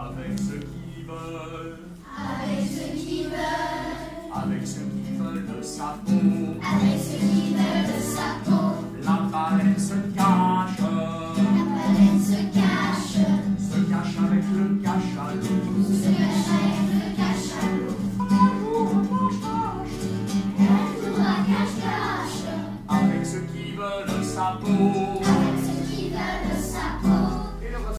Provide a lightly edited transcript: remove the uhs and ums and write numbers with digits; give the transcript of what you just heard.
avec ceux qui veulent, avec ceux qui veulent, avec ceux qui veulent de sa peau, avec ceux qui veulent